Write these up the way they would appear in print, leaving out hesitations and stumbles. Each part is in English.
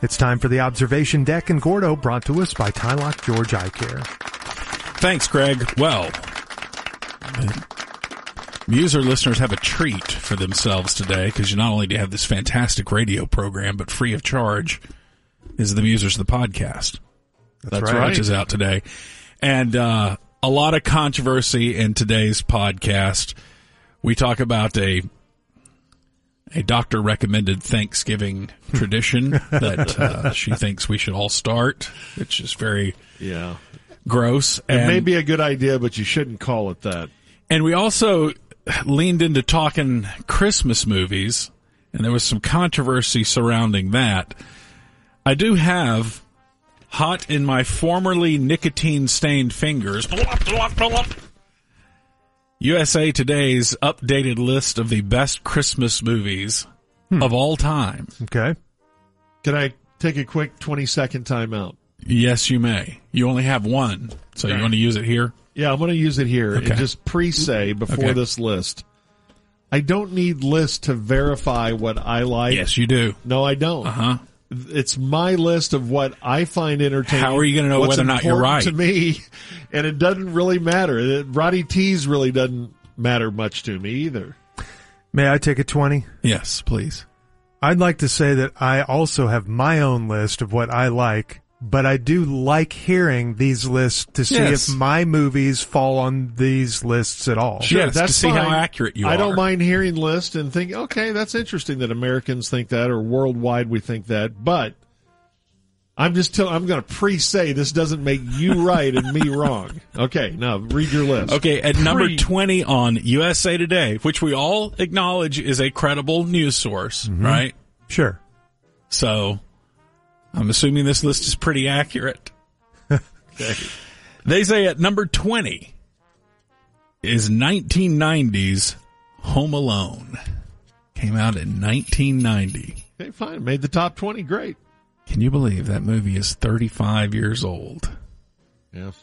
It's time for the Observation Deck and Gordo, brought to us by Tylock George Eye Care. Thanks, Greg. Well, Muser listeners have a treat for themselves today, because you not only do have this fantastic radio program, but free of charge is the Musers the podcast. That's right. Which is out today. And a lot of controversy in today's podcast. We talk about a doctor-recommended Thanksgiving tradition that she thinks we should all start, which is very gross. It may be a good idea, but you shouldn't call it that. And we also leaned into talking Christmas movies, and there was some controversy surrounding that. I do have, hot in my formerly nicotine-stained fingers, USA Today's updated list of the best Christmas movies of all time. Okay. Can I take a quick 20-second timeout? Yes, you may. You only have one, so you want to use it here? Yeah, I'm going to use it here Okay. and just pre-say before this list. I don't need lists to verify what I like. Yes, you do. No, I don't. Uh-huh. It's my list of what I find entertaining. How are you going to know whether or not you're right? To me, and it doesn't really matter. Roddy T's really doesn't matter much to me either. May I take a 20? Yes, please. I'd like to say that I also have my own list of what I like, but I do like hearing these lists to see if my movies fall on these lists at all. Sure, yes, that's to see fine. how accurate you are. I don't mind hearing lists and think, okay, that's interesting that Americans think that, or worldwide we think that, but I'm going to pre-say this doesn't make you right and me wrong. Okay, now read your list. Okay, at number 20 on USA Today, which we all acknowledge is a credible news source, right? Sure. So I'm assuming this list is pretty accurate. Okay. They say at number 20 is 1990's Home Alone. Came out in 1990. Okay, fine. Made the top 20. Great. Can you believe that movie is 35 years old? Yeah.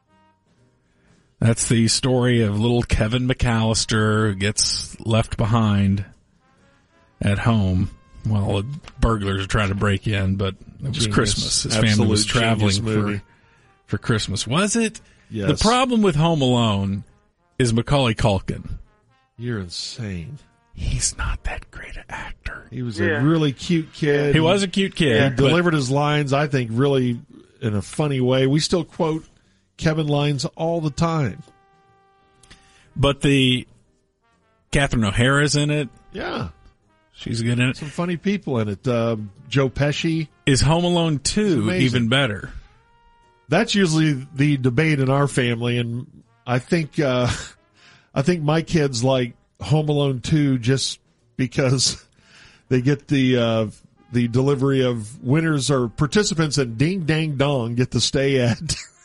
That's the story of little Kevin McAllister who gets left behind at home while the burglars are trying to break in, but it was Christmas. His family was traveling for Christmas. Was it? Yes. The problem with Home Alone is Macaulay Culkin. You're insane. He's not that great an actor. He was a really cute kid. He was a cute kid. He delivered his lines, I think, really in a funny way. We still quote Kevin lines all the time. But the Catherine O'Hara's in it. Yeah. She's good in it. Some funny people in it. Joe Pesci. Is Home Alone 2 even better? That's usually the debate in our family, and I think my kids like Home Alone 2 just because they get the delivery of winners or participants in Ding Dang Dong get to stay at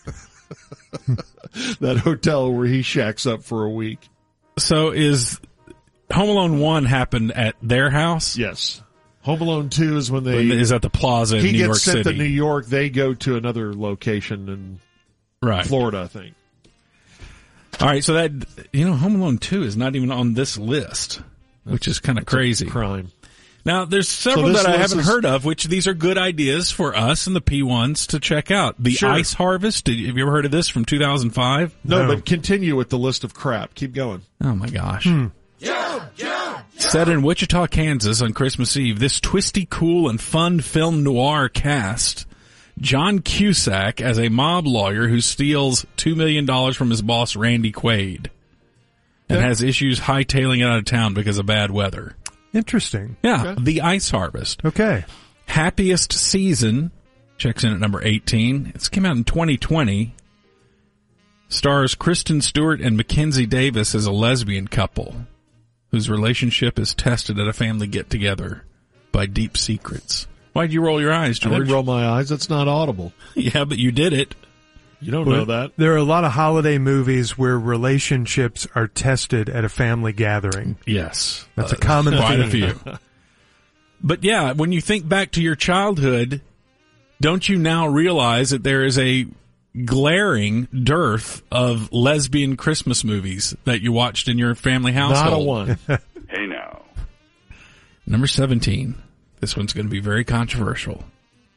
that hotel where he shacks up for a week. So is Home Alone 1 happened at their house? Yes. Home Alone 2 is when is at the Plaza in New York City. He gets sent to New York. They go to another location in Florida, I think. All right, so that, Home Alone 2 is not even on this list, which is kind of crazy. Crime. Now, there's several that I haven't heard of, which these are good ideas for us and the P1s to check out. The Ice Harvest, have you ever heard of this from 2005? No, but continue with the list of crap. Keep going. Oh, my gosh. Set in Wichita, Kansas on Christmas Eve, this twisty, cool, and fun film noir cast John Cusack as a mob lawyer who steals $2 million from his boss, Randy Quaid, and has issues hightailing it out of town because of bad weather. Interesting. Yeah, okay. The Ice Harvest. Okay. Happiest Season checks in at number 18. It's came out in 2020. Stars Kristen Stewart and Mackenzie Davis as a lesbian couple whose relationship is tested at a family get-together by deep secrets. Why'd you roll your eyes, George? I didn't roll my eyes. That's not audible. Yeah, but you did it. You don't know that. There are a lot of holiday movies where relationships are tested at a family gathering. Yes. That's a common quite theme. a few. But yeah, when you think back to your childhood, don't you now realize that there is a glaring dearth of lesbian Christmas movies that you watched in your family household? Not a one. Hey now. Number 17. This one's going to be very controversial.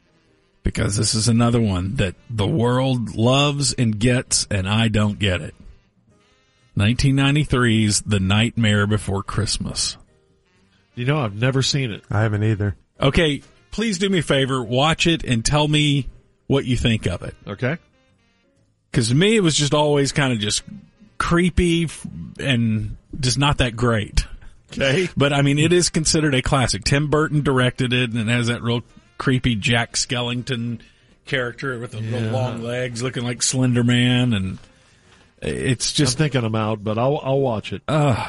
because this is another one that the world loves and gets, and I don't get it. 1993's The Nightmare Before Christmas. You know, I've never seen it. I haven't either. Okay, please do me a favor, watch it and tell me what you think of it. Okay. Because to me, it was just always kind of just creepy and just not that great. Okay. But, I mean, it is considered a classic. Tim Burton directed it, and it has that real creepy Jack Skellington character with the real long legs looking like Slender Man, and it's just... I'm thinking I'm out, but I'll watch it.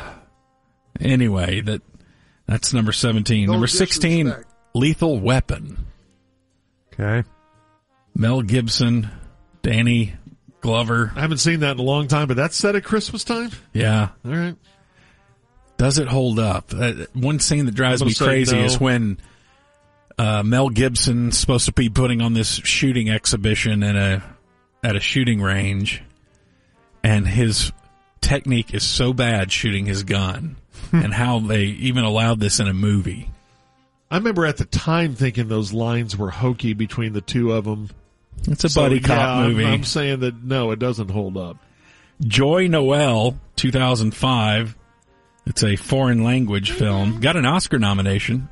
Anyway, that's number 17. No number 16, disrespect. Lethal Weapon. Okay. Mel Gibson, Danny Glover. I haven't seen that in a long time, but that's set at Christmas time? Yeah. All right. Does it hold up? One scene that drives me crazy is when Mel Gibson's supposed to be putting on this shooting exhibition at a shooting range, and his technique is so bad shooting his gun, and how they even allowed this in a movie. I remember at the time thinking those lines were hokey between the two of them. It's a buddy cop movie. I'm saying that, no, it doesn't hold up. Joy Noel, 2005. It's a foreign language film. Got an Oscar nomination.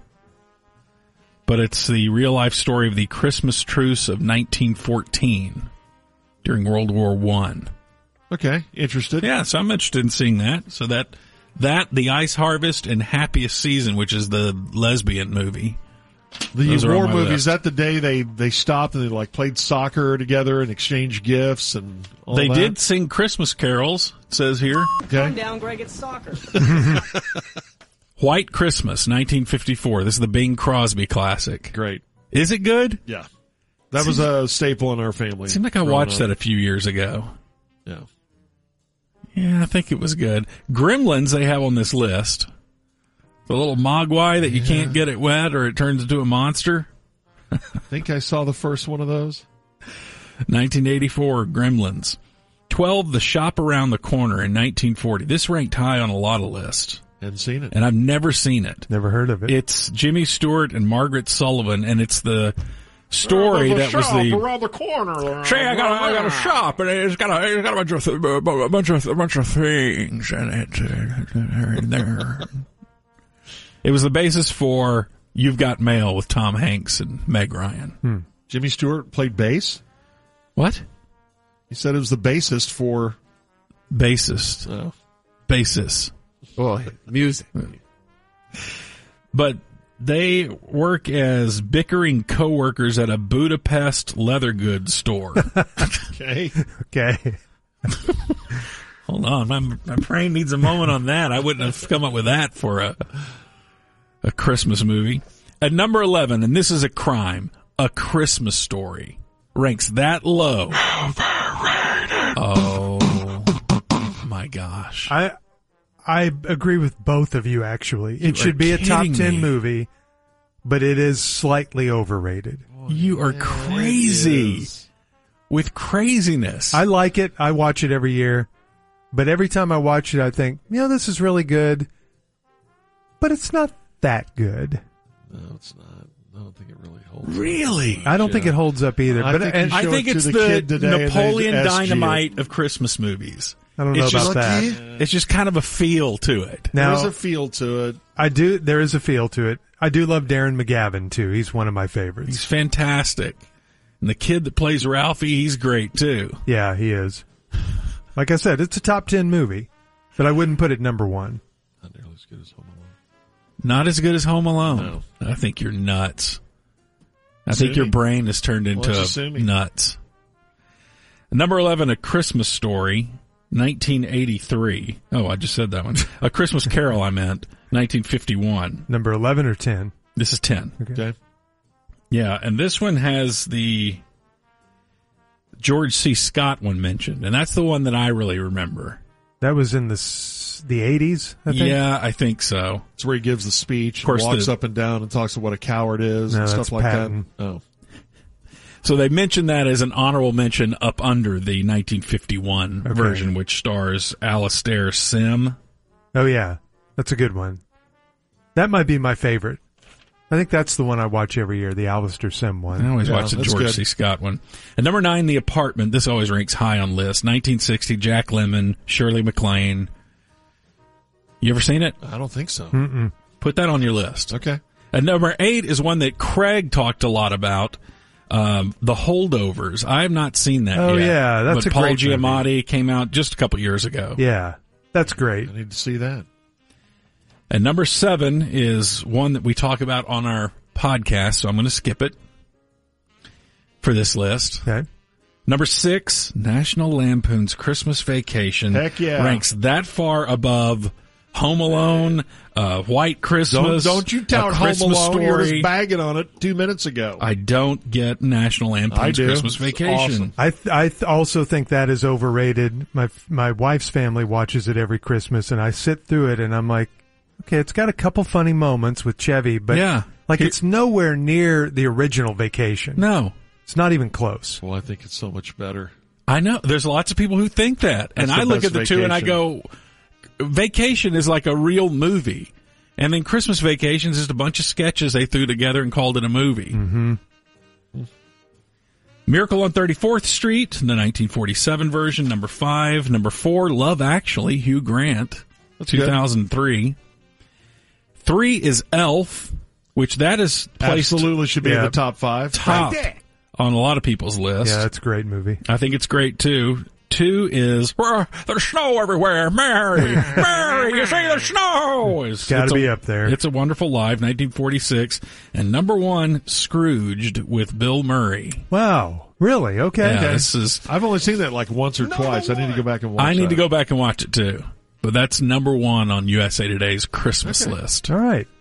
But it's the real-life story of the Christmas truce of 1914 during World War I. Okay, interested. Yeah, so I'm interested in seeing that. So that The Ice Harvest, and Happiest Season, which is the lesbian movie. The war movie, list. is that the day they stopped and they like played soccer together and exchanged gifts and all They that? did sing Christmas carols, it says here. Okay. Calm down, Greg, it's soccer. White Christmas, 1954. This is the Bing Crosby classic. Great. Is it good? Yeah. That was a staple in our family. It seemed like I watched that a few years ago. Yeah. Yeah, I think it was good. Gremlins they have on this list. The little mogwai that you can't get it wet or it turns into a monster. I think I saw the first one of those. 1984, Gremlins. 12, The Shop Around the Corner in 1940. This ranked high on a lot of lists. Hadn't seen it. And I've never seen it. Never heard of it. It's Jimmy Stewart and Margaret Sullivan, and it's the story that was the around the corner. say I got a shop and it's got a bunch of things in it there. It was the basis for You've Got Mail with Tom Hanks and Meg Ryan. Jimmy Stewart played bass? What? He said it was the bassist for... Bassist. Oh. Basis. Well, music. But they work as bickering coworkers at a Budapest leather goods store. Okay. Okay. Hold on, my brain needs a moment on that. I wouldn't have come up with that for a Christmas movie. At number 11, and this is a crime, A Christmas Story. Ranks that low. Oh, my gosh. I agree with both of you, actually. It should be a top 10 kidding me. movie, but it is slightly overrated. You are crazy with craziness. I like it. I watch it every year. But every time I watch it, I think, this is really good. But it's not that good. No, it's not. I don't think it really holds. Really? I don't think it holds up either. I But think and you I show think it to it's the the kid today and they Napoleon asked you. Dynamite of Christmas movies. I don't know It's about just that. It's just kind of a feel to it. There's Now, a feel to it. there is a feel to it. I do love Darren McGavin, too. He's one of my favorites. He's fantastic. And the kid that plays Ralphie, he's great too. Yeah, he is. Like I said, it's a top 10 movie, but I wouldn't put it number one. Not nearly as good as Home Alone. Not as good as Home Alone. No. I think you're nuts. I think your brain has turned into nuts. Number 11, A Christmas Story, 1983. Oh, I just said that one. A Christmas Carol, I meant, 1951. Number 11 or 10? This is 10. Okay. Yeah, and this one has the George C. Scott one mentioned, and that's the one that I really remember. That was in the 80s, I think? Yeah, I think so. It's where he gives the speech, Of course, walks up and down and talks about what a coward is and stuff like Patton. that. Oh. So they mentioned that as an honorable mention up under the 1951 version, which stars Alastair Sim. Oh, yeah. That's a good one. That might be my favorite. I think that's the one I watch every year, the Alistair Sim one. I always watch the George good. C. Scott one. And number 9, The Apartment. This always ranks high on lists. 1960, Jack Lemmon, Shirley MacLaine. You ever seen it? I don't think so. Mm-mm. Put that on your list. Okay. And number 8 is one that Craig talked a lot about. The Holdovers. I have not seen that yet. Oh, yeah, that's but a Paul great Giamatti movie. came out just a couple years ago. Yeah, that's great. I need to see that. And number 7 is one that we talk about on our podcast, so I'm going to skip it for this list. Okay. Number 6, National Lampoon's Christmas Vacation. Heck yeah. Ranks that far above Home Alone, White Christmas. Don't you tout A Home Christmas Alone. You were Story. just bagging on it 2 minutes ago. I don't get National I Lampoon's do. Christmas It's Vacation. awesome. I also think that is overrated. My wife's family watches it every Christmas, and I sit through it, and I'm like, okay, it's got a couple funny moments with Chevy, but Yeah. it's nowhere near the original Vacation. No. It's not even close. Well, I think it's so much better. I know. There's lots of people who think that. And That's I the look at best the two and I Vacation. go, Vacation is like a real movie. And then Christmas Vacation is just a bunch of sketches they threw together and called it a movie. Mm-hmm. Miracle on 34th Street, the 1947 version, number 5. Number 4, Love Actually, Hugh Grant, That's 2003. 3 is Elf, which that is placed Absolutely should be in Yeah. the top 5. top on a lot of people's list. Yeah, that's a great movie. I think it's great too. 2 is there's snow everywhere. Mary, Mary, you see the snow? It's Got to be a- up there. It's a Wonderful Life, 1946, and number 1, Scrooged with Bill Murray. Wow, really? Okay. Yeah, Okay. this is. I've only seen that like once or twice. I need to go back and watch I need to that. go back and watch it too. But that's number 1 on USA Today's Christmas list. All right.